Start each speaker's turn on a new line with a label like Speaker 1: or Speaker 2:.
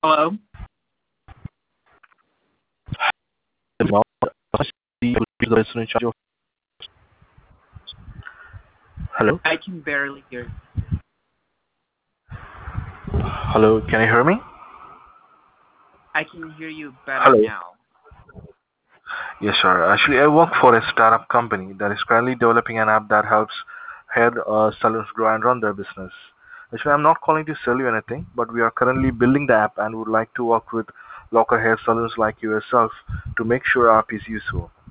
Speaker 1: Hello?
Speaker 2: Now, the person in charge of. Hello?
Speaker 1: I can barely hear.
Speaker 2: Hello, can you hear me?
Speaker 1: I can hear you better
Speaker 2: Hello.
Speaker 1: now.
Speaker 2: Yes, sir. Actually, I work for a startup company that is currently developing an app that helps hair salons grow and run their business. Actually, I'm not calling to sell you anything, but we are currently building the app and would like to work with local hair salons like you yourself to make sure our app is useful.